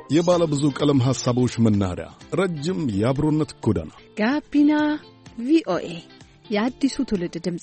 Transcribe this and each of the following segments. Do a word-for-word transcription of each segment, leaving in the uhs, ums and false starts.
የባለ ብዙ ቀለም ሐሳቦች መናኸሪያ፣ ረጅም የአብሮነት ጎዳና ጋቢና ቪኦኤ የአዲሱ ትውልድ ድምጽ።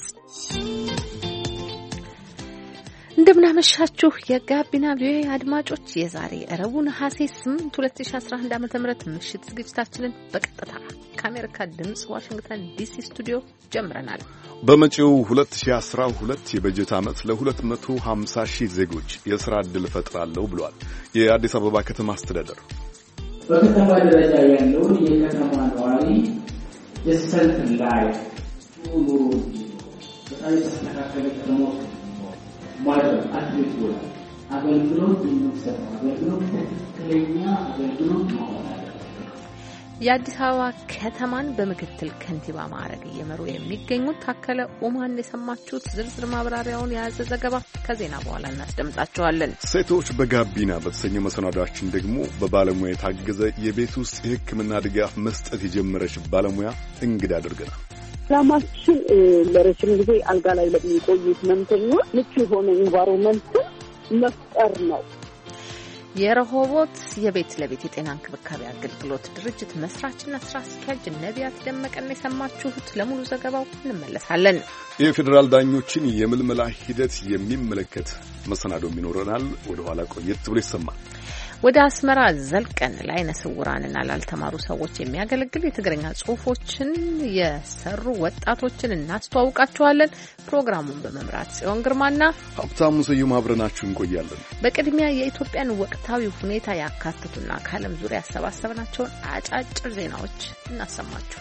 እንደምናመሻችሁ የጋቢና ቪኦኤ አድማጮች፣ የዛሬ ረቡዕ ነሐሴ ስምንት ሁለት ሺህ አስራ አንድ ዓመተ ምህረት ምሽት ዝግጅታችንን በቀጥታ ከአሜሪካ ድምጽ ዋሽንግተን ዲሲ ስቱዲዮ ጀምረናል። በመጪው ሁለት ሺህ አስራ ሁለት የበጀት ዓመት ለ250 መቶ ሃምሳ ሺህ ዜጎች የሥራ ዕድል እፈጥራለሁ ብሏል የአዲስ አበባ ከተማ አስተዳደር። በከተማ ደረጃ ያለውን የከተማ ነዋሪ የሰልፍ ላይ ኑሮ በጣም የተስተካከለ ከተማ ማድረግ አትሊት ይሆናል። አገልግሎት የሚሰጥ አገልግሎት ትክክለኛ አገልግሎት መሆን አለበት። የአዲስ አበባ ከተማን በምክትል ከንቲባ ማዕረግ እየመሩ የሚገኙት ታከለ ኡማን የሰማችሁት። ዝርዝር ማብራሪያውን የያዘ ዘገባ ከዜና በኋላ እናስደምጣችኋለን። ሴቶች በጋቢና በተሰኘው መሰናዷችን ደግሞ በባለሙያ የታገዘ የቤት ውስጥ የሕክምና ድጋፍ መስጠት የጀመረች ባለሙያ እንግዳ አድርገናል። ሰላማችን ለረጅም ጊዜ አልጋ ላይ ለሚቆዩት ህመምተኞች ምቹ የሆነ ኢንቫይሮንመንት መፍጠር ነው። የረሆቦት የቤት ለቤት የጤና እንክብካቤ አገልግሎት ድርጅት መስራችና ስራ አስኪያጅ ነቢያት ደመቀን የሰማችሁት። ለሙሉ ዘገባው እንመለሳለን። የፌዴራል ዳኞችን የምልመላ ሂደት የሚመለከት መሰናዶም ይኖረናል። ወደ ኋላ ቆየት ብሎ ይሰማል። ወደ አስመራ ዘልቀን ለዓይነ ስውራንና ላልተማሩ ሰዎች የሚያገለግል የትግርኛ ጽሑፎችን የሰሩ ወጣቶችን እናስተዋውቃችኋለን። ፕሮግራሙን በመምራት ጽዮን ግርማና ሀብታሙ ስዩም አብረናችሁ እንቆያለን። በቅድሚያ የኢትዮጵያን ወቅታዊ ሁኔታ ያካትቱና ከዓለም ዙሪያ ያሰባሰብናቸውን አጫጭር ዜናዎች እናሰማችሁ።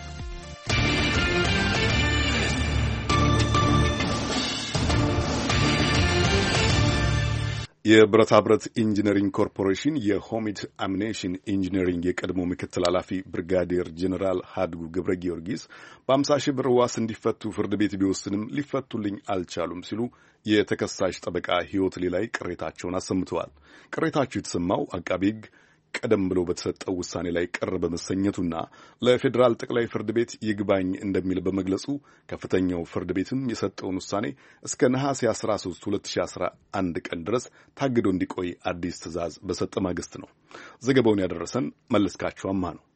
የብረታ ብረት ኢንጂነሪንግ ኮርፖሬሽን የሆሚድ አሚኔሽን ኢንጂነሪንግ የቀድሞ ምክትል ኃላፊ ብርጋዴር ጄኔራል ሀድጉ ገብረ ጊዮርጊስ በአምሳ ሺህ ብር ዋስ እንዲፈቱ ፍርድ ቤት ቢወስንም ሊፈቱልኝ አልቻሉም ሲሉ የተከሳሽ ጠበቃ ሕይወት ሌላይ ቅሬታቸውን አሰምተዋል። ቅሬታቸው የተሰማው አቃቤ ሕግ ቀደም ብሎ በተሰጠው ውሳኔ ላይ ቅር በመሰኘቱና ለፌዴራል ጠቅላይ ፍርድ ቤት ይግባኝ እንደሚል በመግለጹ ከፍተኛው ፍርድ ቤትም የሰጠውን ውሳኔ እስከ ነሐሴ አስራ ሶስት ሁለት ሺህ አስራ አንድ ቀን ድረስ ታግዶ እንዲቆይ አዲስ ትዕዛዝ በሰጠ ማግስት ነው። ዘገባውን ያደረሰን መለስካቸው አማ ነው።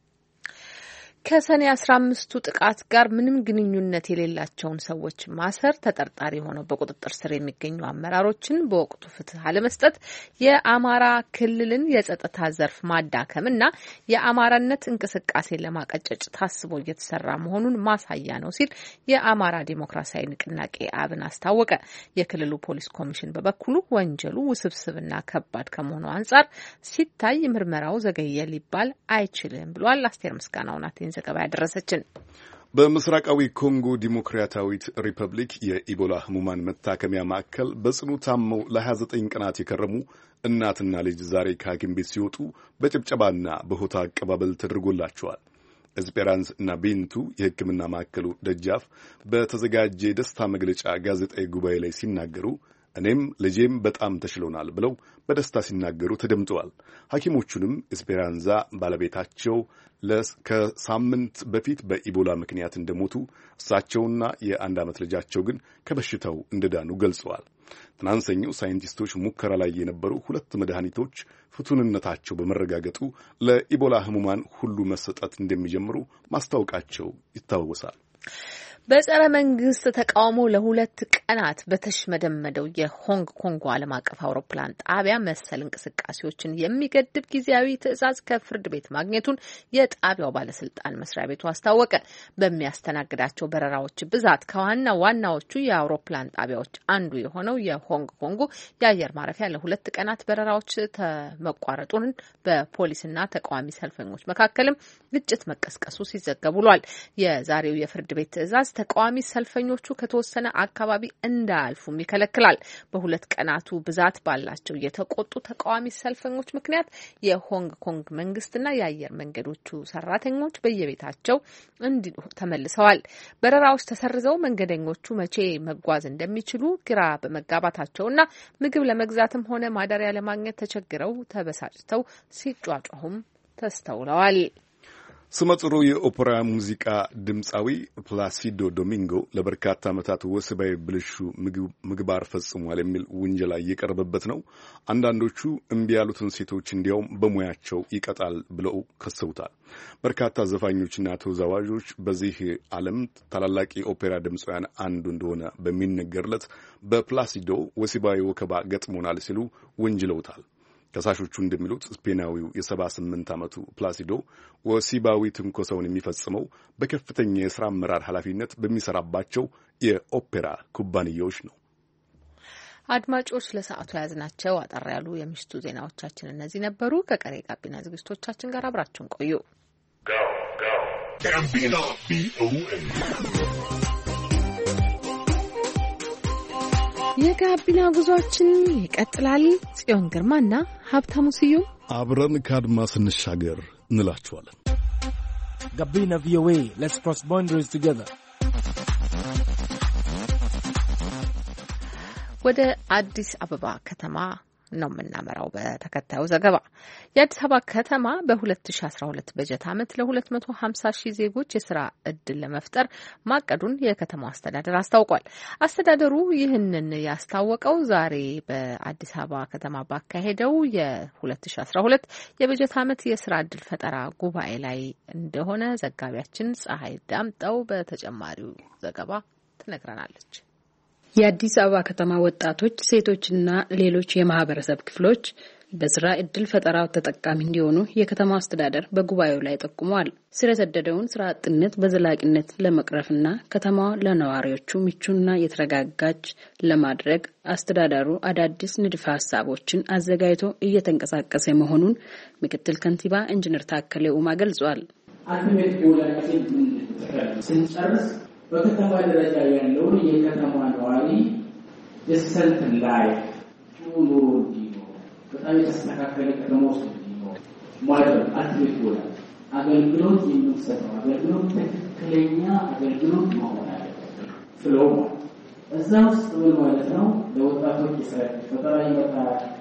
ከሰኔ አስራ አምስቱ ጥቃት ጋር ምንም ግንኙነት የሌላቸውን ሰዎች ማሰር፣ ተጠርጣሪ ሆነው በቁጥጥር ስር የሚገኙ አመራሮችን በወቅቱ ፍትህ አለመስጠት፣ የአማራ ክልልን የጸጥታ ዘርፍ ማዳከምና የአማራነት እንቅስቃሴን ለማቀጨጭ ታስቦ እየተሰራ መሆኑን ማሳያ ነው ሲል የአማራ ዲሞክራሲያዊ ንቅናቄ አብን አስታወቀ። የክልሉ ፖሊስ ኮሚሽን በበኩሉ ወንጀሉ ውስብስብና ከባድ ከመሆኑ አንጻር ሲታይ ምርመራው ዘገየ ሊባል አይችልም ብሏል። አስቴር ምስጋናው ናት ዘገባ ያደረሰችን። በምስራቃዊ ኮንጎ ዲሞክራሲያዊት ሪፐብሊክ የኢቦላ ህሙማን መታከሚያ ማዕከል በጽኑ ታመው ለሀያ ዘጠኝ ቀናት የከረሙ እናትና ልጅ ዛሬ ከሐኪም ቤት ሲወጡ በጭብጨባና በሆታ አቀባበል ተደርጎላቸዋል። ኤስፔራንስ እና ቤንቱ የሕክምና ማዕከሉ ደጃፍ በተዘጋጀ የደስታ መግለጫ ጋዜጣዊ ጉባኤ ላይ ሲናገሩ እኔም ልጄም በጣም ተሽሎናል ብለው በደስታ ሲናገሩ ተደምጠዋል። ሐኪሞቹንም ኤስፔራንዛ ባለቤታቸው ከሳምንት በፊት በኢቦላ ምክንያት እንደሞቱ፣ እሳቸውና የአንድ ዓመት ልጃቸው ግን ከበሽታው እንደዳኑ ገልጸዋል። ትናንት ሰኞ ሳይንቲስቶች ሙከራ ላይ የነበሩ ሁለት መድኃኒቶች ፍቱንነታቸው በመረጋገጡ ለኢቦላ ህሙማን ሁሉ መሰጠት እንደሚጀምሩ ማስታወቃቸው ይታወሳል። በጸረ መንግስት ተቃውሞ ለሁለት ቀናት በተሽመደመደው የሆንግ ኮንግ ዓለም አቀፍ አውሮፕላን ጣቢያ መሰል እንቅስቃሴዎችን የሚገድብ ጊዜያዊ ትዕዛዝ ከፍርድ ቤት ማግኘቱን የጣቢያው ባለስልጣን መስሪያ ቤቱ አስታወቀ። በሚያስተናግዳቸው በረራዎች ብዛት ከዋና ዋናዎቹ የአውሮፕላን ጣቢያዎች አንዱ የሆነው የሆንግ ኮንጉ የአየር ማረፊያ ለሁለት ቀናት በረራዎች መቋረጡን በፖሊስና ተቃዋሚ ሰልፈኞች መካከልም ግጭት መቀስቀሱ ሲዘገብ ውሏል። የዛሬው የፍርድ ቤት ትዕዛዝ ተቃዋሚ ሰልፈኞቹ ከተወሰነ አካባቢ እንዳያልፉም ይከለክላል። በሁለት ቀናቱ ብዛት ባላቸው የተቆጡ ተቃዋሚ ሰልፈኞች ምክንያት የሆንግ ኮንግ መንግስትና የአየር መንገዶቹ ሰራተኞች በየቤታቸው እንዲ ተመልሰዋል። በረራዎች ተሰርዘው መንገደኞቹ መቼ መጓዝ እንደሚችሉ ግራ በመጋባታቸውና ምግብ ለመግዛትም ሆነ ማደሪያ ለማግኘት ተቸግረው ተበሳጭተው ሲጯጯሁም ተስተውለዋል። ስመጥሩ የኦፔራ ሙዚቃ ድምፃዊ ፕላሲዶ ዶሚንጎ ለበርካታ ዓመታት ወሲባዊ ብልሹ ምግባር ፈጽሟል የሚል ውንጀላ እየቀረበበት ነው። አንዳንዶቹ እምቢ ያሉትን ሴቶች እንዲያውም በሙያቸው ይቀጣል ብለው ከሰውታል። በርካታ ዘፋኞችና ተወዛዋዦች በዚህ ዓለም ታላላቅ የኦፔራ ድምፃውያን አንዱ እንደሆነ በሚነገርለት በፕላሲዶ ወሲባዊ ወከባ ገጥሞናል ሲሉ ወንጅለውታል። ከሳሾቹ እንደሚሉት ስፔናዊው የሰባ ስምንት ዓመቱ ፕላሲዶ ወሲባዊ ትንኮሳውን የሚፈጽመው በከፍተኛ የሥራ አመራር ኃላፊነት በሚሰራባቸው የኦፔራ ኩባንያዎች ነው። አድማጮች ለሰዓቱ ያዝናቸው አጠር ያሉ የምሽቱ ዜናዎቻችን እነዚህ ነበሩ። ከቀሪ ጋቢና ዝግጅቶቻችን ጋር አብራችሁን ቆዩ። የጋቢና ጉዟችን ይቀጥላል። ጽዮን ግርማና ሀብታሙ ስዩም አብረን ከአድማስ እንሻገር እንላችኋለን። ጋቢና ቪኦኤ let's cross boundaries together። ወደ አዲስ አበባ ከተማ ነው የምናመራው። በተከታዩ ዘገባ የአዲስ አበባ ከተማ በ2012 በጀት ዓመት ለ250 ሺህ ዜጎች የስራ እድል ለመፍጠር ማቀዱን የከተማው አስተዳደር አስታውቋል። አስተዳደሩ ይህንን ያስታወቀው ዛሬ በአዲስ አበባ ከተማ ባካሄደው የ2012 የበጀት ዓመት የስራ እድል ፈጠራ ጉባኤ ላይ እንደሆነ ዘጋቢያችን ፀሐይ ዳምጠው በተጨማሪው ዘገባ ትነግረናለች። የአዲስ አበባ ከተማ ወጣቶች፣ ሴቶችና ሌሎች የማህበረሰብ ክፍሎች በስራ እድል ፈጠራው ተጠቃሚ እንዲሆኑ የከተማው አስተዳደር በጉባኤው ላይ ጠቁሟል። ስር የሰደደውን ስራ አጥነት በዘላቂነት ለመቅረፍና ከተማዋ ለነዋሪዎቹ ምቹና የተረጋጋች ለማድረግ አስተዳደሩ አዳዲስ ንድፈ ሀሳቦችን አዘጋጅቶ እየተንቀሳቀሰ መሆኑን ምክትል ከንቲባ ኢንጂነር ታከለ ኡማ ገልጿል። አልቲሜት ጎላችን ስንጨርስ በከተማ ደረጃ ያለውን የከተማ ነዋሪ ዲሰንት ላይ ኑሮ እንዲኖር በጣም የተስተካከለ ከተማ ውስጥ እንዲኖር ማለት አልቲሜት ጎላ አገልግሎት የሚሰጠው አገልግሎት ትክክለኛ አገልግሎት መሆን አለበት። ፍሎው እዛ ውስጥ ምን ማለት ነው? ለወጣቶች ይሰጥ ፈጠራ ይመጣ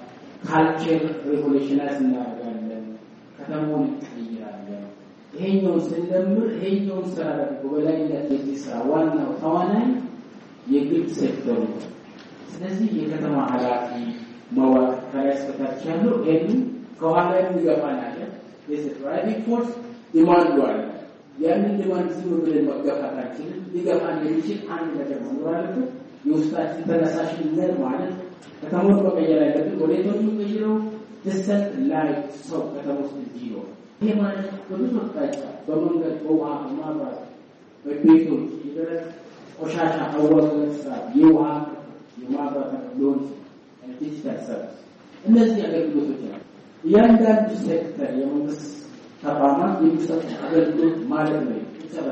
ካልቸር ሬቮሉሽናይዝ እናደርጋለን፣ ከተማውን እንቀይራለን። ይሄኛው ስለምር ይሄኛው ስራ ደግሞ በላይነት የሚሰራ ዋናው ተዋናይ የግል ሴክተሩ ነው። ስለዚህ የከተማ ኃላፊ መዋቅር ከላይ እስከታች ያለው ይሄን ከኋላ የሚገፋናል የፕራይቬት ፎርስ ዲማንድ አለ። ያንን ዲማንድ ዝም ብለን መገፋታችን ሊገፋን የሚችል አንድ ነገር መኖር አለበት። የውስጣችን ተነሳሽነት ማለት ከተማውን መቀየር አለብን። ወዴት ነው የሚቀይረው? ዲሰንት ላይ ሰው ከተማው ውስጥ እንዲኖር ይሄ ማለት በብዙ አቅጣጫ በመንገድ፣ በውሃ፣ በማብራት፣ በቤቶች የደረቅ ቆሻሻ አወጋገድ ስራ፣ የውሃ የማብራት አገልግሎት፣ ዲጂታል ሰርቪስ፣ እነዚህ አገልግሎቶች ናቸው። እያንዳንዱ ሴክተር የመንግስት ተቋማት የሚሰጡ አገልግሎት ማለት ነው።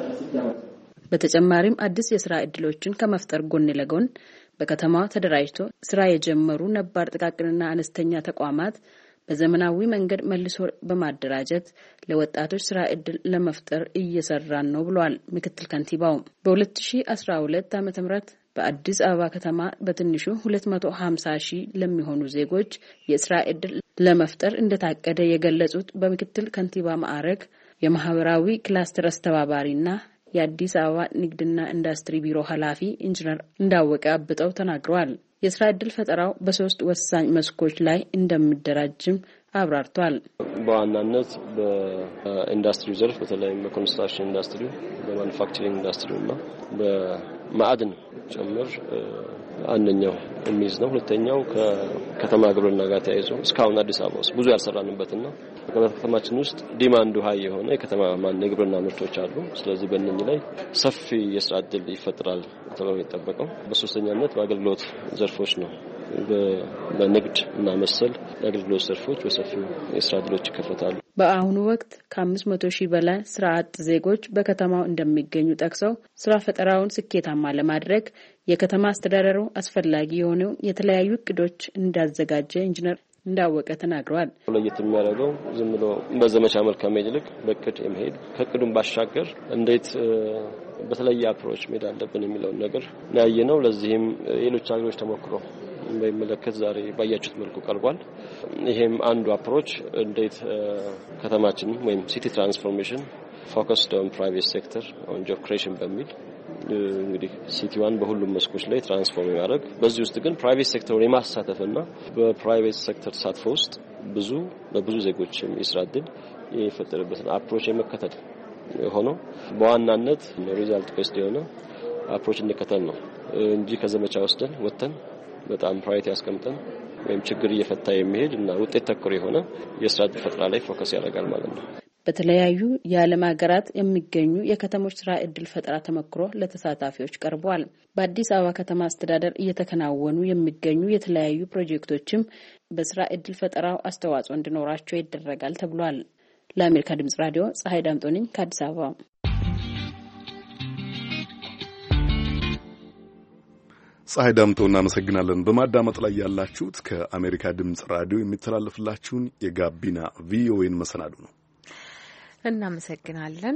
በተጨማሪም አዲስ የስራ እድሎችን ከመፍጠር ጎን ለጎን በከተማዋ ተደራጅቶ ስራ የጀመሩ ነባር ጥቃቅንና አነስተኛ ተቋማት በዘመናዊ መንገድ መልሶ በማደራጀት ለወጣቶች ስራ እድል ለመፍጠር እየሰራን ነው ብለዋል ምክትል ከንቲባው። በ2012 ዓ.ም በአዲስ አበባ ከተማ በትንሹ ሁለት መቶ ሀምሳ ሺህ ለሚሆኑ ዜጎች የስራ እድል ለመፍጠር እንደታቀደ የገለጹት በምክትል ከንቲባ ማዕረግ የማህበራዊ ክላስተር አስተባባሪና የአዲስ አበባ ንግድና ኢንዱስትሪ ቢሮ ኃላፊ ኢንጂነር እንዳወቀ አብጠው ተናግረዋል። የስራ እድል ፈጠራው በሶስት ወሳኝ መስኮች ላይ እንደሚደራጅም አብራርቷል። በዋናነት በኢንዱስትሪ ዘርፍ በተለይም በኮንስትራክሽን ኢንዱስትሪ፣ በማኑፋክቸሪንግ ኢንዱስትሪ እና በማዕድን ጭምር አንደኛው የሚይዝ ነው። ሁለተኛው ከከተማ ግብርና ጋር ተያይዞ እስካሁን አዲስ አበባ ውስጥ ብዙ ያልሰራንበትና በከተማችን ውስጥ ዲማንዱ ሃይ የሆነ የከተማ ማን የግብርና ምርቶች አሉ። ስለዚህ በእነኚህ ላይ ሰፊ የስራ እድል ይፈጥራል ተብሎ የሚጠበቀው። በሶስተኛነት በአገልግሎት ዘርፎች ነው። በንግድ እና መሰል የአገልግሎት ዘርፎች በሰፊው የስራ እድሎች ይከፈታሉ። በአሁኑ ወቅት ከአምስት መቶ ሺህ በላይ ስራ አጥ ዜጎች በከተማው እንደሚገኙ ጠቅሰው ስራ ፈጠራውን ስኬታማ ለማድረግ የከተማ አስተዳደሩ አስፈላጊ የሆነው የተለያዩ እቅዶች እንዳዘጋጀ ኢንጂነር እንዳወቀ ተናግረዋል። ለየት የሚያደርገው ዝም ብሎ በዘመቻ መልክ ከመሄድ ይልቅ በእቅድ የመሄድ ከእቅዱም ባሻገር እንዴት በተለየ አፕሮች መሄድ አለብን የሚለውን ነገር ያየነው። ለዚህም ሌሎች ሀገሮች ተሞክሮ በሚመለከት ዛሬ ባያችሁት መልኩ ቀርቧል። ይሄም አንዱ አፕሮች እንዴት ከተማችን ወይም ሲቲ ትራንስፎርሜሽን ፎከስድ ኦን ፕራይቬት ሴክተር ኦን ጆብ ክሬሽን በሚል እንግዲህ ሲቲዋን በሁሉም መስኮች ላይ ትራንስፎርም ያደርግ በዚህ ውስጥ ግን ፕራይቬት ሴክተሩን የማሳተፍና በፕራይቬት ሴክተር ተሳትፎ ውስጥ ብዙ ለብዙ ዜጎች የስራ ዕድል የፈጠረበትን አፕሮች የመከተል ሆኖ በዋናነት ሪዛልት ቤስድ የሆነ አፕሮች እንከተል ነው እንጂ ከዘመቻ ወስደን ወጥተን በጣም ፕራዮሪቲ ያስቀምጠን ወይም ችግር እየፈታ የሚሄድ እና ውጤት ተኮር የሆነ የስራ ዕድል ፈጠራ ላይ ፎከስ ያደርጋል ማለት ነው። በተለያዩ የዓለም ሀገራት የሚገኙ የከተሞች ስራ ዕድል ፈጠራ ተመክሮ ለተሳታፊዎች ቀርቧል። በአዲስ አበባ ከተማ አስተዳደር እየተከናወኑ የሚገኙ የተለያዩ ፕሮጀክቶችም በስራ ዕድል ፈጠራው አስተዋጽኦ እንዲኖራቸው ይደረጋል ተብሏል። ለአሜሪካ ድምጽ ራዲዮ ፀሐይ ዳምጦ ነኝ ከአዲስ አበባ። ፀሐይ ዳምጦ እናመሰግናለን። በማዳመጥ ላይ ያላችሁት ከአሜሪካ ድምጽ ራዲዮ የሚተላለፍላችሁን የጋቢና ቪኦኤን መሰናዱ ነው። እናመሰግናለን።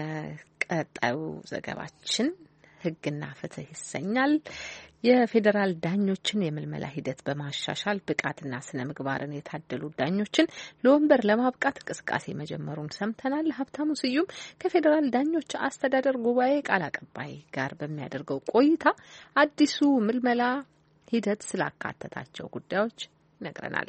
ቀጣዩ ዘገባችን ሕግና ፍትህ ይሰኛል። የፌዴራል ዳኞችን የምልመላ ሂደት በማሻሻል ብቃትና ስነ ምግባርን የታደሉ ዳኞችን ለወንበር ለማብቃት እንቅስቃሴ መጀመሩን ሰምተናል። ሀብታሙ ስዩም ከፌዴራል ዳኞች አስተዳደር ጉባኤ ቃል አቀባይ ጋር በሚያደርገው ቆይታ አዲሱ ምልመላ ሂደት ስላካተታቸው ጉዳዮች ይነግረናል።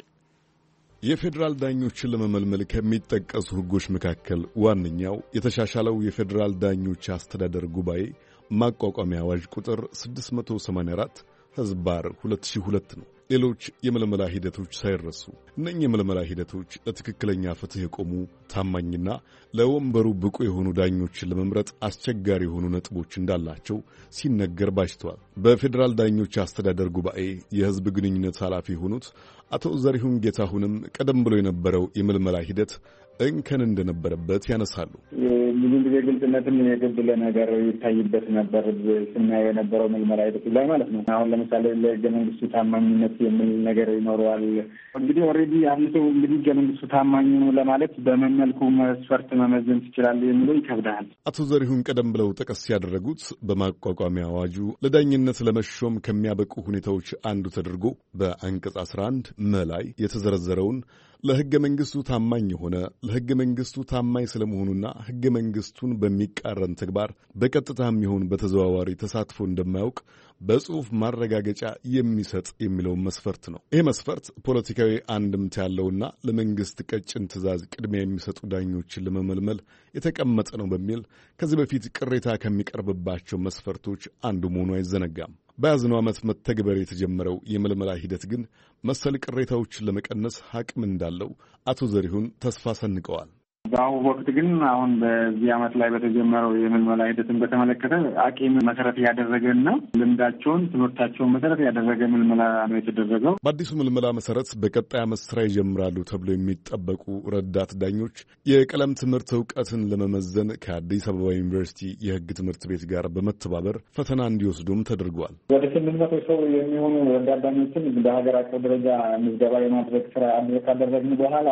የፌዴራል ዳኞችን ለመመልመል ከሚጠቀሱ ሕጎች መካከል ዋነኛው የተሻሻለው የፌዴራል ዳኞች አስተዳደር ጉባኤ ማቋቋሚያ አዋጅ ቁጥር ስድስት መቶ ሰማንያ አራት ህዝባር ሁለት ሺህ ሁለት ነው። ሌሎች የምልመላ ሂደቶች ሳይረሱ እነኚህ የምልመላ ሂደቶች ለትክክለኛ ፍትህ የቆሙ ታማኝና ለወንበሩ ብቁ የሆኑ ዳኞችን ለመምረጥ አስቸጋሪ የሆኑ ነጥቦች እንዳላቸው ሲነገር ባጅተዋል። በፌዴራል ዳኞች አስተዳደር ጉባኤ የህዝብ ግንኙነት ኃላፊ የሆኑት አቶ ዘሪሁን ጌታሁንም ቀደም ብሎ የነበረው የምልመላ ሂደት እንከን እንደነበረበት ያነሳሉ። ብዙ ጊዜ ግልጽነትን የጎደለ ነገር ይታይበት ነበር ስናየው የነበረው ምልመላ ሂደት ላይ ማለት ነው። አሁን ለምሳሌ ለህገ መንግስቱ ታማኝነት የሚል ነገር ይኖረዋል። እንግዲህ ኦልሬዲ አንድ ሰው እንግዲህ ህገ መንግስቱ ታማኝ ነው ለማለት በምን መልኩ መስፈርት መመዘን ትችላለህ የሚለው ይከብዳል። አቶ ዘሪሁን ቀደም ብለው ጠቀስ ያደረጉት በማቋቋሚያ አዋጁ ለዳኝነት ለመሾም ከሚያበቁ ሁኔታዎች አንዱ ተደርጎ በአንቀጽ አስራ አንድ መ ላይ የተዘረዘረውን ለህገ መንግስቱ ታማኝ የሆነ ለህገ መንግስቱ ታማኝ ስለመሆኑና ህገ መንግስቱን በሚቃረን ተግባር በቀጥታም ይሁን በተዘዋዋሪ ተሳትፎ እንደማያውቅ በጽሁፍ ማረጋገጫ የሚሰጥ የሚለውን መስፈርት ነው። ይህ መስፈርት ፖለቲካዊ አንድምታ ያለውና ለመንግስት ቀጭን ትዕዛዝ ቅድሚያ የሚሰጡ ዳኞችን ለመመልመል የተቀመጠ ነው በሚል ከዚህ በፊት ቅሬታ ከሚቀርብባቸው መስፈርቶች አንዱ መሆኑ አይዘነጋም። በያዝነው ዓመት መተግበር የተጀመረው የምልመላ ሂደት ግን መሰል ቅሬታዎችን ለመቀነስ አቅም እንዳለው አቶ ዘሪሁን ተስፋ ሰንቀዋል። በአሁኑ ወቅት ግን አሁን በዚህ ዓመት ላይ በተጀመረው የምልመላ ሂደትን በተመለከተ አቂም መሰረት ያደረገና ልምዳቸውን ትምህርታቸውን መሰረት ያደረገ ምልመላ ነው የተደረገው። በአዲሱ ምልመላ መሰረት በቀጣይ ዓመት ስራ ይጀምራሉ ተብሎ የሚጠበቁ ረዳት ዳኞች የቀለም ትምህርት እውቀትን ለመመዘን ከአዲስ አበባ ዩኒቨርሲቲ የሕግ ትምህርት ቤት ጋር በመተባበር ፈተና እንዲወስዱም ተደርጓል። ወደ ስምንት መቶ ሰው የሚሆኑ ረዳት ዳኞችን በሀገር አቀፍ ደረጃ ምዝገባ የማድረግ ስራ አድርገን ካደረግን በኋላ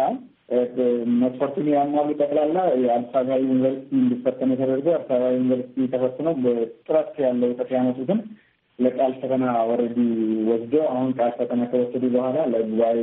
መስፈርቱን ያሟሉ ጠቅላላ የአዲስ አበባ ዩኒቨርሲቲ እንዲፈተኑ ተደርጎ አዲስ አበባ ዩኒቨርሲቲ ተፈትነው በጥራት ያለው ውጤት ያመጡትን ለቃል ፈተና ወረዲ ወስደው አሁን ቃል ፈተና ከወሰዱ በኋላ ለጉባኤ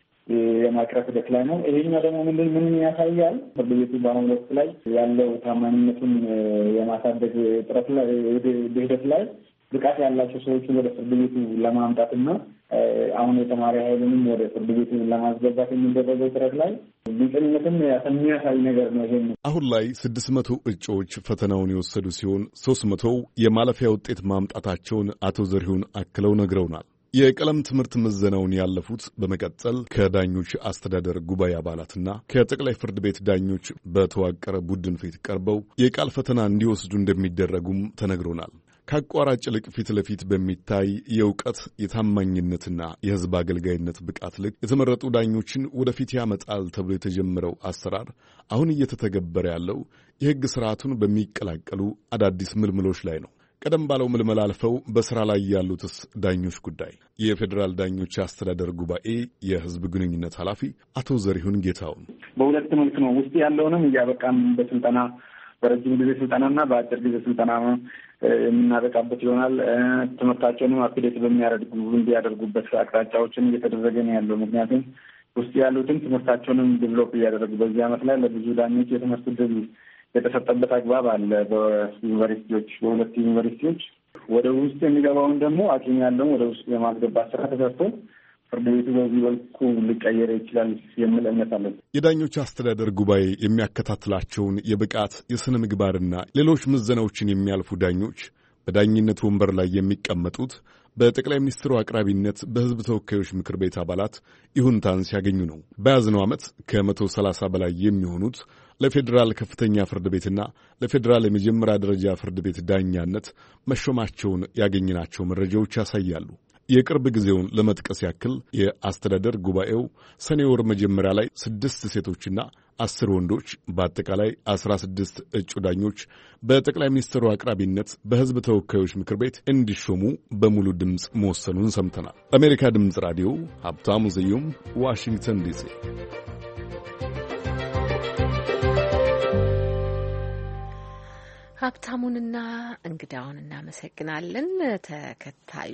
የማቅረብ ሂደት ላይ ነው። ይሄኛው ደግሞ ምንድን ምን ያሳያል? ፍርድ ቤቱ በአሁኑ ወቅት ላይ ያለው ታማኝነቱን የማሳደግ ጥረት ላይ ሂደት ላይ ብቃት ያላቸው ሰዎችን ወደ ፍርድ ቤቱ ለማምጣትና አሁን የተማሪ ኃይልንም ወደ ፍርድ ቤቱ ለማስገባት የሚደረገው ጥረት ላይ ግልጽነትን የሚያሳይ ነገር ነው። ይሄ አሁን ላይ ስድስት መቶ እጩዎች ፈተናውን የወሰዱ ሲሆን ሶስት መቶው የማለፊያ ውጤት ማምጣታቸውን አቶ ዘሪሁን አክለው ነግረውናል። የቀለም ትምህርት ምዘናውን ያለፉት በመቀጠል ከዳኞች አስተዳደር ጉባኤ አባላትና ከጠቅላይ ፍርድ ቤት ዳኞች በተዋቀረ ቡድን ፊት ቀርበው የቃል ፈተና እንዲወስዱ እንደሚደረጉም ተነግሮናል። ከአቋራጭ ልቅ ፊት ለፊት በሚታይ የእውቀት የታማኝነትና የሕዝብ አገልጋይነት ብቃት ልክ የተመረጡ ዳኞችን ወደፊት ያመጣል ተብሎ የተጀመረው አሰራር አሁን እየተተገበረ ያለው የሕግ ስርዓቱን በሚቀላቀሉ አዳዲስ ምልምሎች ላይ ነው። ቀደም ባለው ምልመላ አልፈው በስራ ላይ ያሉትስ ዳኞች ጉዳይ የፌዴራል ዳኞች አስተዳደር ጉባኤ የሕዝብ ግንኙነት ኃላፊ አቶ ዘሪሁን ጌታሁን በሁለት መልክ ነው ውስጥ ያለውንም እያበቃን በስልጠና በረጅም ጊዜ ስልጠናና በአጭር ጊዜ ስልጠና የምናበቃበት ይሆናል። ትምህርታቸውንም አፕዴት በሚያደርጉ እንዲያደርጉበት አቅጣጫዎችን እየተደረገ ነው ያለው። ምክንያቱም ውስጥ ያሉትን ትምህርታቸውንም ዴቨሎፕ እያደረጉ በዚህ ዓመት ላይ ለብዙ ዳኞች የትምህርት ዕድል የተሰጠበት አግባብ አለ። በዩኒቨርሲቲዎች በሁለት ዩኒቨርሲቲዎች ወደ ውስጥ የሚገባውን ደግሞ አቅም ያለውን ወደ ውስጥ የማስገባት ስራ ተሰርቶ ፍርድ ቤቱ በዚህ መልኩ ሊቀየር ይችላል የሚል እምነት አለን። የዳኞች አስተዳደር ጉባኤ የሚያከታትላቸውን የብቃት የሥነ ምግባርና ሌሎች ምዘናዎችን የሚያልፉ ዳኞች በዳኝነት ወንበር ላይ የሚቀመጡት በጠቅላይ ሚኒስትሩ አቅራቢነት በሕዝብ ተወካዮች ምክር ቤት አባላት ይሁንታን ሲያገኙ ነው። በያዝነው ዓመት ከመቶ ሰላሳ በላይ የሚሆኑት ለፌዴራል ከፍተኛ ፍርድ ቤትና ለፌዴራል የመጀመሪያ ደረጃ ፍርድ ቤት ዳኛነት መሾማቸውን ያገኘናቸው መረጃዎች ያሳያሉ። የቅርብ ጊዜውን ለመጥቀስ ያክል የአስተዳደር ጉባኤው ሰኔ ወር መጀመሪያ ላይ ስድስት ሴቶችና አስር ወንዶች በአጠቃላይ አስራ ስድስት እጩ ዳኞች በጠቅላይ ሚኒስትሩ አቅራቢነት በሕዝብ ተወካዮች ምክር ቤት እንዲሾሙ በሙሉ ድምፅ መወሰኑን ሰምተናል። ለአሜሪካ ድምፅ ራዲዮ ሀብታሙ ዘዩም ዋሽንግተን ዲሲ። ሀብታሙንና እንግዳውን እናመሰግናለን። ተከታዩ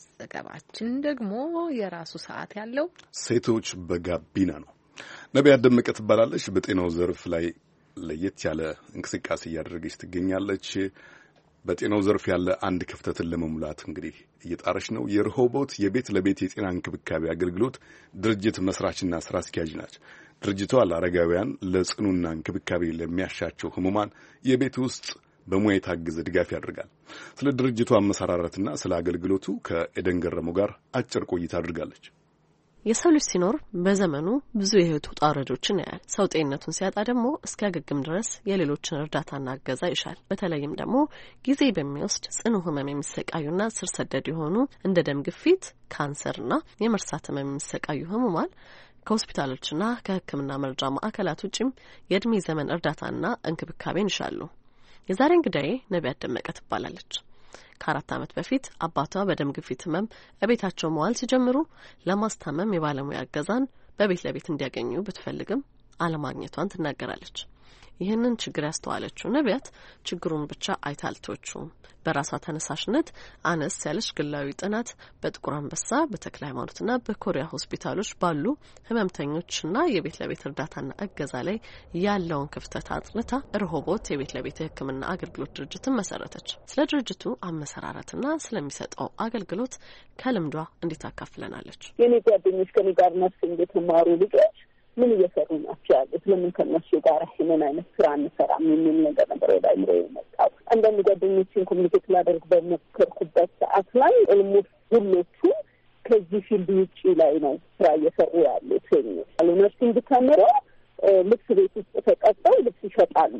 ዘገባችን ደግሞ የራሱ ሰዓት ያለው ሴቶች በጋቢና ነው። ነቢያት ደመቀ ትባላለች። በጤናው ዘርፍ ላይ ለየት ያለ እንቅስቃሴ እያደረገች ትገኛለች። በጤናው ዘርፍ ያለ አንድ ክፍተትን ለመሙላት እንግዲህ እየጣረች ነው። የርሆቦት የቤት ለቤት የጤና እንክብካቤ አገልግሎት ድርጅት መስራችና ስራ አስኪያጅ ናች። ድርጅቷ ለአረጋውያን ለጽኑና እንክብካቤ ለሚያሻቸው ህሙማን የቤት ውስጥ በሙያ የታገዘ ድጋፍ ያደርጋል። ስለ ድርጅቱ አመሰራረትና ስለ አገልግሎቱ ከኤደን ገረሙ ጋር አጭር ቆይታ አድርጋለች። የሰው ልጅ ሲኖር በዘመኑ ብዙ የህይወት ውጣ ውረዶችን ያያል። ሰው ጤንነቱን ሲያጣ ደግሞ እስኪያገግም ድረስ የሌሎችን እርዳታና እገዛ ይሻል። በተለይም ደግሞ ጊዜ በሚወስድ ጽኑ ህመም የሚሰቃዩና ስር ሰደድ የሆኑ እንደ ደም ግፊት፣ ካንሰርና የመርሳት ህመም የሚሰቃዩ ህሙማን ከሆስፒታሎችና ከሕክምና መርጃ ማዕከላት ውጭም የእድሜ ዘመን እርዳታና እንክብካቤን ይሻሉ። የዛሬ እንግዳዬ ነቢያት ደመቀ ትባላለች። ከአራት ዓመት በፊት አባቷ በደም ግፊት ህመም እቤታቸው መዋል ሲጀምሩ ለማስታመም የባለሙያ እገዛን በቤት ለቤት እንዲያገኙ ብትፈልግም አለማግኘቷን ትናገራለች። ይህንን ችግር ያስተዋለችው ነቢያት ችግሩን ብቻ አይታልቶቹም በራሷ ተነሳሽነት አነስ ያለች ግላዊ ጥናት በጥቁር አንበሳ፣ በተክለ ሃይማኖትና በኮሪያ ሆስፒታሎች ባሉ ህመምተኞችና የቤት ለቤት እርዳታና እገዛ ላይ ያለውን ክፍተት አጥንታ ርሆቦት የቤት ለቤት የሕክምና አገልግሎት ድርጅትን መሰረተች። ስለ ድርጅቱ አመሰራረትና ስለሚሰጠው አገልግሎት ከልምዷ እንዴት አካፍለናለች። የኔ ጓደኞች ከኔ ጋር ነፍስ እንደተማሩ ልጆች ምን እየሰሩ ናቸው ያሉት? ለምን ከነሱ ጋር ምን አይነት ስራ እንሰራም የሚል ነገር ነበር ወደ አይምሮ የመጣው። አንዳንድ ጓደኞችን ኮሚኒኬት ላደርግ በሞከርኩበት ሰዓት ላይ ኦልሞስት ሁሎቹ ከዚህ ፊልድ ውጭ ላይ ነው ስራ እየሰሩ ያሉት። ነርሲንግ ተምረው ልብስ ቤት ውስጥ ተቀጥረው ልብስ ይሸጣሉ።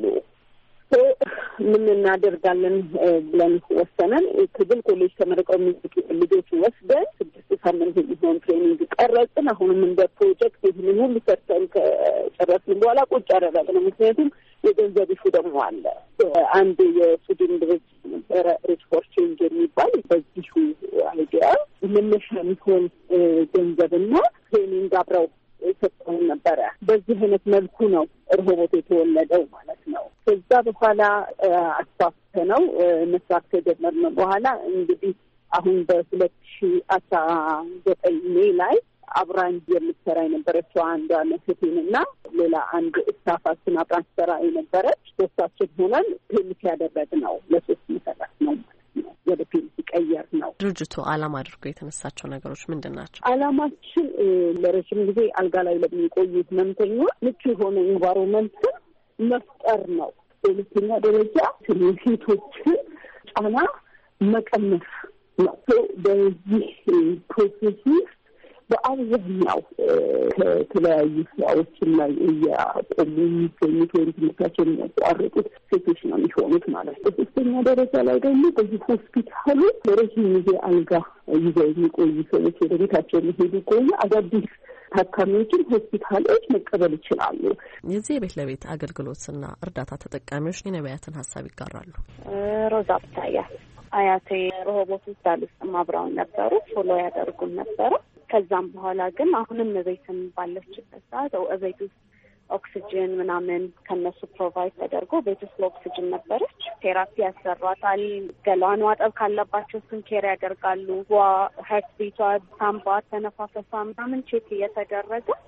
ምን እናደርጋለን ብለን ወሰነን ከግል ኮሌጅ ተመርቀው የሚወጡ ልጆች ወስደን ስድስት ሳምንት የሚሆን ትሬኒንግ ቀረጽን። አሁንም እንደ ፕሮጀክት ይህንን ሁሉ ሰርተን ከጨረስን በኋላ ቁጭ አደረግን። ምክንያቱም የገንዘብ ኢሹ ደግሞ አለ። አንድ የሱዳን ድርጅት ነበረ ሪች ፎር ቼንጅ የሚባል በዚሁ አይዲያ መነሻ የሚሆን ገንዘብና ትሬኒንግ አብረው ሰጥተውን ነበረ። በዚህ አይነት መልኩ ነው ርሆቦት የተወለደው ማለት ነው። ከዛ በኋላ አስፋፍተ ነው መስራት ከጀመርን በኋላ እንግዲህ አሁን በሁለት ሺ አስራ ዘጠኝ ሜይ ላይ አብራን የምትሰራ የነበረችው አንዷ ነፍሴንና ሌላ አንድ ስታፋችን አብራን ሰራ የነበረች ሶስታችን ሆነን ፔልስ ያደረግነው ለሶስት መሰረት ነው ማለት ነው። ወደ ፔልስ ቀየር ነው። ድርጅቱ ዓላማ አድርጎ የተነሳቸው ነገሮች ምንድን ናቸው? ዓላማችን ለረጅም ጊዜ አልጋ ላይ ለሚቆዩ ህመምተኞች ምቹ የሆነ ኢንቫይሮንመንትን መፍጠር ነው። በሁለተኛ ደረጃ ሴቶችን ጫና መቀነስ ነው። በዚህ ፕሮሴስ ውስጥ በአብዛኛው ከተለያዩ ስራዎችን ላይ እያቆሙ የሚገኙት ወይም ትምህርታቸውን የሚያቋርጡት ሴቶች ነው የሚሆኑት ማለት ነው። በሶስተኛ ደረጃ ላይ ደግሞ በዚህ ሆስፒታሉ ለረጅም ጊዜ አልጋ ይዘው የሚቆዩ ሰዎች ወደ ቤታቸው የሚሄዱ ከሆነ አዳዲስ ታካሚዎችን ሆስፒታሎች መቀበል ይችላሉ። የዚህ የቤት ለቤት አገልግሎትና እርዳታ ተጠቃሚዎች የነቢያትን ሀሳብ ይጋራሉ። ሮዛ ብታያ አያቴ ርሆቦት ሆስፒታል ውስጥ አብረውን ነበሩ፣ ፎሎ ያደርጉን ነበረ። ከዛም በኋላ ግን አሁንም እቤትም ባለችበት ሰዓት እቤት ውስጥ ኦክሲጅን ምናምን ከነሱ ፕሮቫይድ ተደርጎ ቤት ውስጥ ኦክሲጅን ነበረች። ቴራፒ ያሰሯታል። ገላዋን ማጠብ ካለባቸው እሱን ኬር ያደርጋሉ። ዋ ሀርት ቢቷ፣ ሳምባ፣ ተነፋፈሷ ምናምን ቼክ እየተደረገ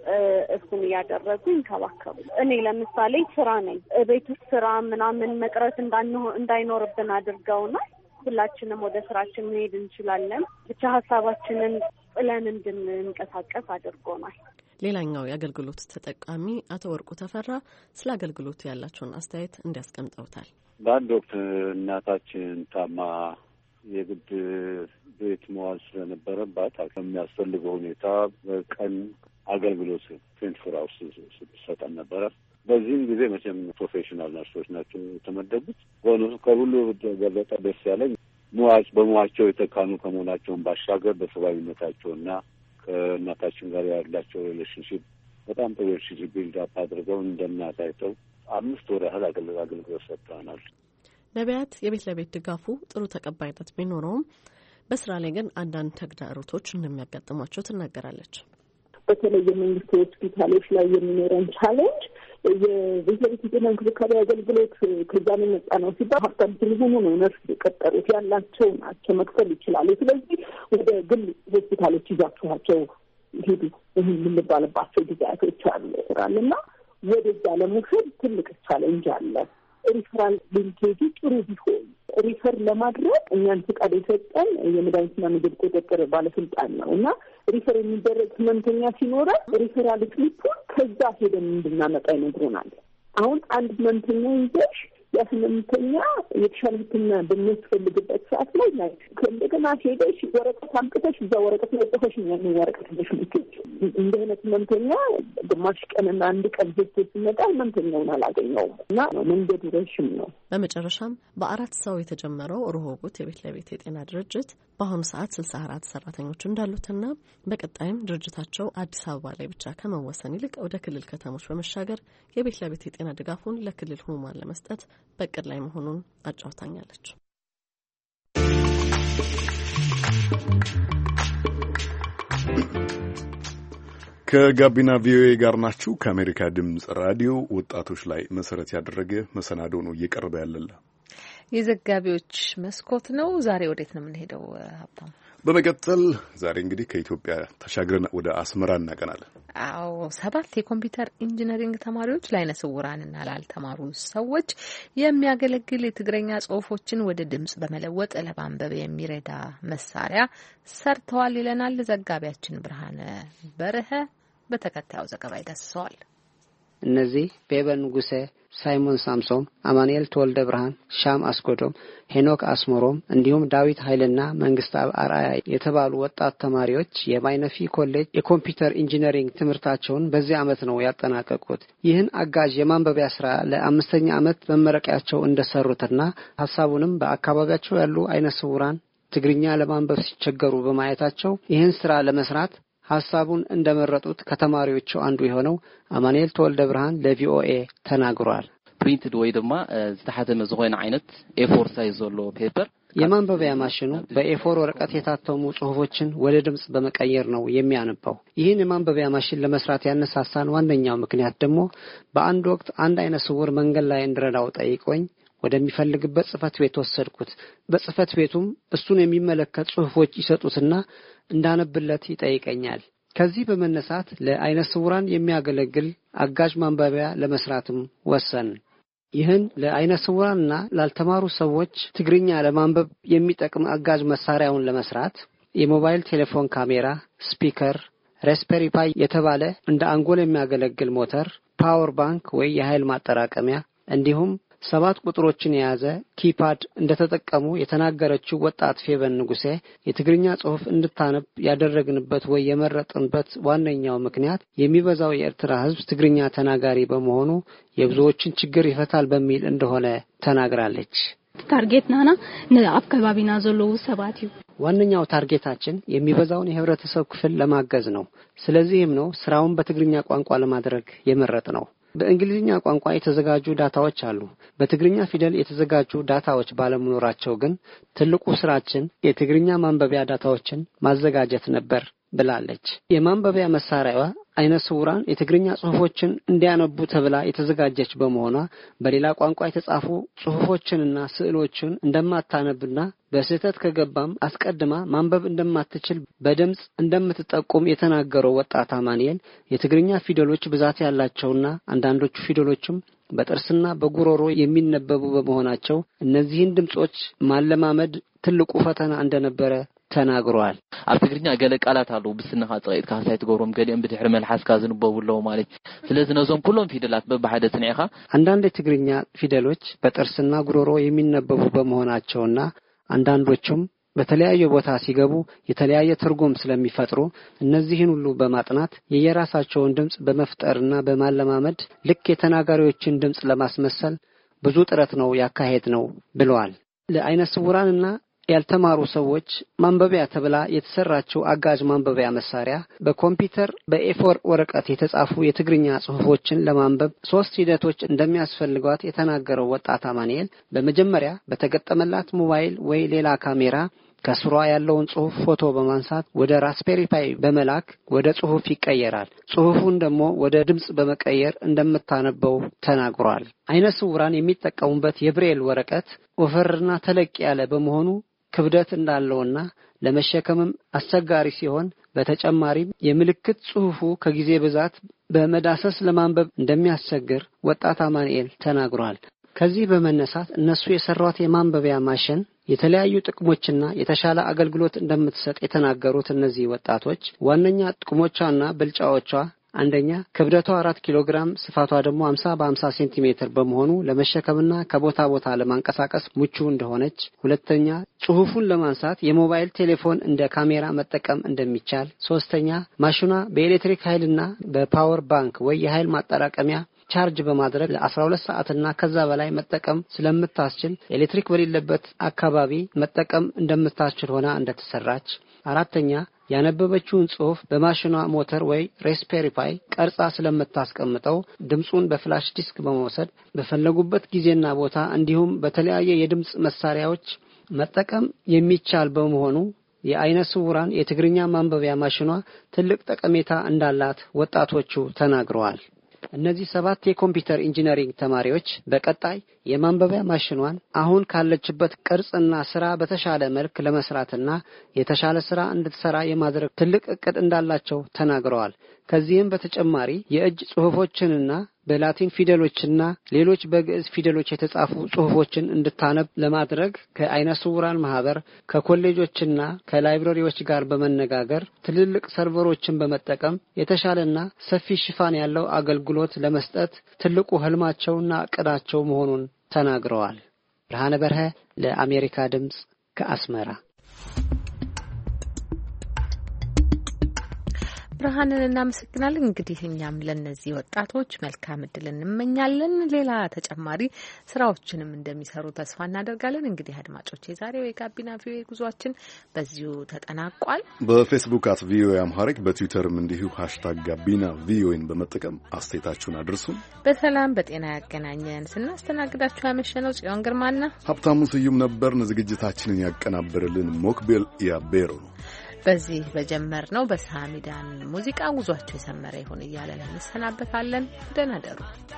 እሱን ያደረጉ እንከባከቡ። እኔ ለምሳሌ ስራ ነኝ ቤት ውስጥ ስራ ምናምን መቅረት እንዳይኖርብን አድርገውናል። ሁላችንም ወደ ስራችን መሄድ እንችላለን። ብቻ ሀሳባችንን ጥለን እንድንንቀሳቀስ አድርጎናል። ሌላኛው የአገልግሎት ተጠቃሚ አቶ ወርቁ ተፈራ ስለ አገልግሎቱ ያላቸውን አስተያየት እንዲያስቀምጠውታል። በአንድ ወቅት እናታችን ታማ የግድ ቤት መዋል ስለነበረባት ከሚያስፈልገው ሁኔታ በቀን አገልግሎት ትዌንቲ ፎር አወርስ ስትሰጠን ነበረ። በዚህም ጊዜ መቼም ፕሮፌሽናል ነርሶች ናቸው የተመደቡት። ሆኖ ከሁሉ በበለጠ ደስ ያለኝ ሙያች በሙያቸው የተካኑ ከመሆናቸውን ባሻገር በሰብአዊነታቸውና ከእናታችን ጋር ያላቸው ሪሌሽንሺፕ በጣም ጥሩ ሪሌሽንሺፕ ቢልድ አፕ አድርገው እንደናት አይተው አምስት ወር ያህል አገልግሎት ሰጥተናል። ነቢያት የቤት ለቤት ድጋፉ ጥሩ ተቀባይነት ቢኖረውም በስራ ላይ ግን አንዳንድ ተግዳሮቶች እንደሚያጋጥሟቸው ትናገራለች። በተለይ የመንግስት ሆስፒታሎች ላይ የሚኖረን ቻሌንጅ የቤት ለቤት የጤና እንክብካቤ አገልግሎት ከዛ የመጣ ነው ሲባል ሀብታም ስለሆኑ ነው ነርስ የቀጠሩት ያላቸው ናቸው መክፈል ይችላሉ። ስለዚህ ወደ ግል ሆስፒታሎች ይዛችኋቸው ሄዱ የምንባልባቸው ጊዜያቶች አሉና ወደዛ ለመውሰድ ትልቅ ቻሌንጅ አለ። ሪፈራል ሊንኬጅ ጥሩ ቢሆን ሪፈር ለማድረግ እኛን ፍቃድ የሰጠን የመድኃኒትና ምግብ ቁጥጥር ባለስልጣን ነው እና ሪፈር የሚደረግ ህመምተኛ ሲኖረን ሪፈራል ስሊፑን ከዛ ሄደን እንድናመጣ ይነግሩናል። አሁን አንድ ህመምተኛ ይዘሽ ያ ህመምተኛ የተሻለ ሕክምና በሚያስፈልግበት ሰዓት ላይ ላይ ከእንደገና ሄደሽ ወረቀት አምጥተሽ እዛ ወረቀት ላይ ጽፈሽ ያንን ወረቀት ይዘሽ ልትሄጂ እንደ አይነት ህመምተኛ ግማሽ ቀንና አንድ ቀን ሄዶ ሲመጣ ህመምተኛውን አላገኘውም እና መንገዱ ረዥም ነው። በመጨረሻም በአራት ሰው የተጀመረው ሮሆቦት የቤት ለቤት የጤና ድርጅት በአሁኑ ሰዓት ስልሳ አራት ሰራተኞች እንዳሉትና በቀጣይም ድርጅታቸው አዲስ አበባ ላይ ብቻ ከመወሰን ይልቅ ወደ ክልል ከተሞች በመሻገር የቤት ለቤት የጤና ድጋፉን ለክልል ህሙማን ለመስጠት በቅድ ላይ መሆኑን አጫውታኛለች። ከጋቢና ቪኦኤ ጋር ናችሁ። ከአሜሪካ ድምጽ ራዲዮ ወጣቶች ላይ መሰረት ያደረገ መሰናዶ ነው እየቀረበ ያለለ የዘጋቢዎች መስኮት ነው። ዛሬ ወዴት ነው የምንሄደው ሀብታሙ? በመቀጠል ዛሬ እንግዲህ ከኢትዮጵያ ተሻግረን ወደ አስመራ እናቀናለን። አዎ ሰባት የኮምፒውተር ኢንጂነሪንግ ተማሪዎች ለዓይነ ስውራንና ላልተማሩ ሰዎች የሚያገለግል የትግረኛ ጽሑፎችን ወደ ድምጽ በመለወጥ ለማንበብ የሚረዳ መሳሪያ ሰርተዋል ይለናል ዘጋቢያችን ብርሃነ በረሀ በተከታዩ ዘገባ ይዳስሰዋል። እነዚህ ቤበን ንጉሴ፣ ሳይሞን ሳምሶም፣ አማኑኤል ተወልደ ብርሃን፣ ሻም አስጎዶም፣ ሄኖክ አስሞሮም እንዲሁም ዳዊት ኃይልና መንግስት አርአያ የተባሉ ወጣት ተማሪዎች የማይነፊ ኮሌጅ የኮምፒውተር ኢንጂነሪንግ ትምህርታቸውን በዚህ ዓመት ነው ያጠናቀቁት። ይህን አጋዥ የማንበቢያ ስራ ለአምስተኛ ዓመት መመረቂያቸው እንደሰሩትና ሐሳቡንም በአካባቢያቸው ያሉ አይነ ስውራን ትግርኛ ለማንበብ ሲቸገሩ በማየታቸው ይህን ስራ ለመስራት ሐሳቡን እንደመረጡት ከተማሪዎቹ አንዱ የሆነው አማኑኤል ተወልደ ብርሃን ለቪኦኤ ተናግሯል። ፕሪንትድ ወይ ድማ ዝተሓተመ ዝኾነ አይነት ኤ ፎር ሳይዝ ዘሎ ፔፐር የማንበቢያ ማሽኑ በኤ ፎር ወረቀት የታተሙ ጽሑፎችን ወደ ድምጽ በመቀየር ነው የሚያነባው። ይህን የማንበቢያ ማሽን ለመስራት ያነሳሳን ዋነኛው ምክንያት ደግሞ በአንድ ወቅት አንድ አይነ ስውር መንገድ ላይ እንድረዳው ጠይቆኝ ወደሚፈልግበት ጽፈት ቤት ወሰድኩት። በጽፈት ቤቱም እሱን የሚመለከት ጽሑፎች ይሰጡትና እንዳነብለት ይጠይቀኛል። ከዚህ በመነሳት ለአይነ ስውራን የሚያገለግል አጋዥ ማንበቢያ ለመስራትም ወሰን። ይህን ለአይነ ስውራንና ላልተማሩ ሰዎች ትግርኛ ለማንበብ የሚጠቅም አጋዥ መሳሪያውን ለመስራት የሞባይል ቴሌፎን ካሜራ፣ ስፒከር፣ ራስፔሪ ፓይ የተባለ እንደ አንጎል የሚያገለግል ሞተር፣ ፓወር ባንክ ወይ የኃይል ማጠራቀሚያ እንዲሁም ሰባት ቁጥሮችን የያዘ ኪፓድ እንደተጠቀሙ የተናገረችው ወጣት ፌበን ንጉሴ የትግርኛ ጽሑፍ እንድታነብ ያደረግንበት ወይ የመረጥንበት ዋነኛው ምክንያት የሚበዛው የኤርትራ ሕዝብ ትግርኛ ተናጋሪ በመሆኑ የብዙዎችን ችግር ይፈታል በሚል እንደሆነ ተናግራለች። ታርጌትናና አካባቢና ዘለው ሰባቲው ዋነኛው ታርጌታችን የሚበዛውን የህብረተሰብ ክፍል ለማገዝ ነው። ስለዚህም ነው ስራውን በትግርኛ ቋንቋ ለማድረግ የመረጥ ነው። በእንግሊዝኛ ቋንቋ የተዘጋጁ ዳታዎች አሉ። በትግርኛ ፊደል የተዘጋጁ ዳታዎች ባለመኖራቸው ግን ትልቁ ስራችን የትግርኛ ማንበቢያ ዳታዎችን ማዘጋጀት ነበር። ብላለች። የማንበቢያ መሳሪያዋ አይነ ስውራን የትግርኛ ጽሁፎችን እንዲያነቡ ተብላ የተዘጋጀች በመሆኗ በሌላ ቋንቋ የተጻፉ ጽሁፎችንና ስዕሎችን እንደማታነብና በስህተት ከገባም አስቀድማ ማንበብ እንደማትችል በድምጽ እንደምትጠቁም የተናገረው ወጣት አማኑኤል የትግርኛ ፊደሎች ብዛት ያላቸውና አንዳንዶቹ ፊደሎችም በጥርስና በጉሮሮ የሚነበቡ በመሆናቸው እነዚህን ድምጾች ማለማመድ ትልቁ ፈተና እንደነበረ ተናግሯል። ኣብ ትግርኛ ገለ ቃላት አለው ብስነኻ ጽይት ካሳይት ጎሮም ገሊም ብድሕሪ መልሐስካ ዝንበቡለው ማለት ስለዚህ ነዞም ሁሉም ፊደላት በባህደ ጽንዒኻ አንዳንድ የትግርኛ ፊደሎች በጥርስና ጉሮሮ የሚነበቡ በመሆናቸውና አንዳንዶቹም በተለያየ ቦታ ሲገቡ የተለያየ ትርጉም ስለሚፈጥሩ እነዚህን ሁሉ በማጥናት የየራሳቸውን ድምጽ በመፍጠርና በማለማመድ ልክ የተናጋሪዎችን ድምጽ ለማስመሰል ብዙ ጥረት ነው ያካሄድ ነው ብለዋል። ለአይነ ስውራንና ያልተማሩ ሰዎች ማንበቢያ ተብላ የተሰራቸው አጋዥ ማንበቢያ መሳሪያ በኮምፒውተር በኤፎር ወረቀት የተጻፉ የትግርኛ ጽሁፎችን ለማንበብ ሶስት ሂደቶች እንደሚያስፈልጓት የተናገረው ወጣት አማኑኤል በመጀመሪያ በተገጠመላት ሞባይል ወይ ሌላ ካሜራ ከስሯ ያለውን ጽሁፍ ፎቶ በማንሳት ወደ ራስፔሪ ፓይ በመላክ ወደ ጽሁፍ ይቀየራል። ጽሁፉን ደግሞ ወደ ድምጽ በመቀየር እንደምታነበው ተናግሯል። አይነ ስውራን የሚጠቀሙበት የብሬል ወረቀት ወፈርና ተለቅ ያለ በመሆኑ ክብደት እንዳለውና ለመሸከምም አስቸጋሪ ሲሆን በተጨማሪም የምልክት ጽሁፉ ከጊዜ ብዛት በመዳሰስ ለማንበብ እንደሚያስቸግር ወጣት አማኑኤል ተናግሯል። ከዚህ በመነሳት እነሱ የሰሯት የማንበቢያ ማሽን የተለያዩ ጥቅሞችና የተሻለ አገልግሎት እንደምትሰጥ የተናገሩት እነዚህ ወጣቶች ዋነኛ ጥቅሞቿና ብልጫዎቿ አንደኛ ክብደቷ አራት ኪሎ ግራም ስፋቷ ደግሞ ሃምሳ በሃምሳ ሴንቲሜትር በመሆኑ ለመሸከምና ከቦታ ቦታ ለማንቀሳቀስ ምቹ እንደሆነች፣ ሁለተኛ ጽሁፉን ለማንሳት የሞባይል ቴሌፎን እንደ ካሜራ መጠቀም እንደሚቻል፣ ሶስተኛ ማሽኗ በኤሌክትሪክ ኃይልና በፓወር ባንክ ወይ የኃይል ማጠራቀሚያ ቻርጅ በማድረግ ለአስራ ሁለት ሰዓትና ከዛ በላይ መጠቀም ስለምታስችል ኤሌክትሪክ በሌለበት አካባቢ መጠቀም እንደምታስችል ሆና እንደተሰራች፣ አራተኛ ያነበበችውን ጽሁፍ በማሽኗ ሞተር ወይ ራስፔሪ ፓይ ቀርጻ ስለምታስቀምጠው ድምጹን በፍላሽ ዲስክ በመውሰድ በፈለጉበት ጊዜና ቦታ እንዲሁም በተለያየ የድምጽ መሳሪያዎች መጠቀም የሚቻል በመሆኑ የአይነ ስውራን የትግርኛ ማንበቢያ ማሽኗ ትልቅ ጠቀሜታ እንዳላት ወጣቶቹ ተናግረዋል። እነዚህ ሰባት የኮምፒውተር ኢንጂነሪንግ ተማሪዎች በቀጣይ የማንበቢያ ማሽኗን አሁን ካለችበት ቅርጽና ስራ በተሻለ መልክ ለመስራትና የተሻለ ስራ እንድትሰራ የማድረግ ትልቅ እቅድ እንዳላቸው ተናግረዋል። ከዚህም በተጨማሪ የእጅ ጽሁፎችንና በላቲን ፊደሎችና ሌሎች በግዕዝ ፊደሎች የተጻፉ ጽሁፎችን እንድታነብ ለማድረግ ከአይነ ስውራን ማህበር ከኮሌጆችና ከላይብረሪዎች ጋር በመነጋገር ትልልቅ ሰርቨሮችን በመጠቀም የተሻለና ሰፊ ሽፋን ያለው አገልግሎት ለመስጠት ትልቁ ህልማቸውና እቅዳቸው መሆኑን ተናግረዋል። ብርሃነ በርሀ ለአሜሪካ ድምጽ ከአስመራ። ብርሃንን እናመሰግናለን። እንግዲህ እኛም ለነዚህ ወጣቶች መልካም እድል እንመኛለን። ሌላ ተጨማሪ ስራዎችንም እንደሚሰሩ ተስፋ እናደርጋለን። እንግዲህ አድማጮች የዛሬው የጋቢና ቪኦኤ ጉዟችን በዚሁ ተጠናቋል። በፌስቡክ አት ቪኦኤ አምሃሪክ በትዊተርም እንዲሁ ሃሽታግ ጋቢና ቪኦኤን በመጠቀም አስተያየታችሁን አድርሱን። በሰላም በጤና ያገናኘን። ስናስተናግዳችሁ ያመሸነው ጽዮን ግርማና ሀብታሙ ስዩም ነበርን። ዝግጅታችንን ያቀናበረልን ሞክቤል ያቤሮ ነው። በዚህ በጀመር ነው በሳሚዳን ሙዚቃ ጉዟቸው የሰመረ ይሁን እያለን እንሰናበታለን። ደህና ደሩ።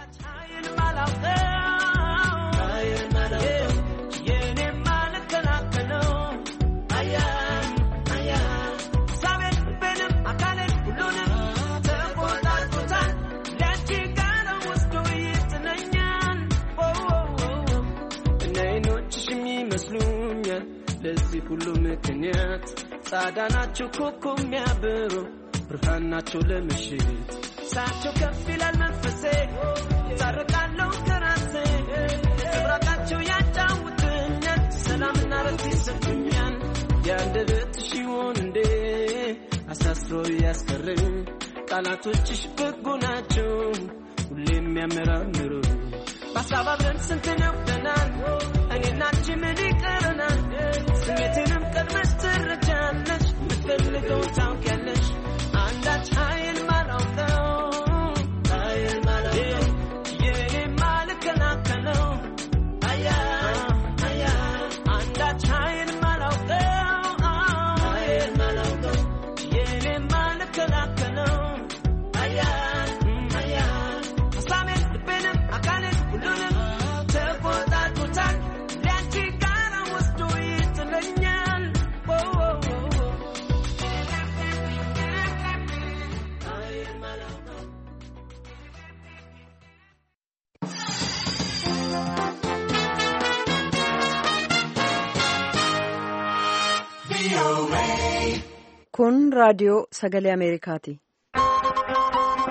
ለዚህ ሁሉ ምክንያት ጻዳናቸው ኮኮብ የሚያብሩ ብርሃናቸው ለምሽት ሳቸው ከፍ ይላል መንፈሴ ታረቃለው ከራሴ ብራቃቸው ያጫውቱኛል ሰላምና ረፍት ይሰጡኛል ያንደበት ሽሆን እንዴ አሳስሮ ያስቀረኝ ቃላቶችሽ በጎ ናቸው ሁሌም የሚያመራምሩ ባሳባብረን ስንት ነው ደናን እኔና አንቺ ምን ይቀረናል ስሜቴንም ቀድመሽ ትረጃለሽ ምትፈልገው ታውቂያለሽ አንዳች ኃይል ማላውቀው ኃይል ማላውቀው የኔ ማልከላከለው አያ አያ አንዳች ኃይል ማላውቀው ኃይል ማላውቀው የኔ Kun raadiyoo sagalee Ameerikaati.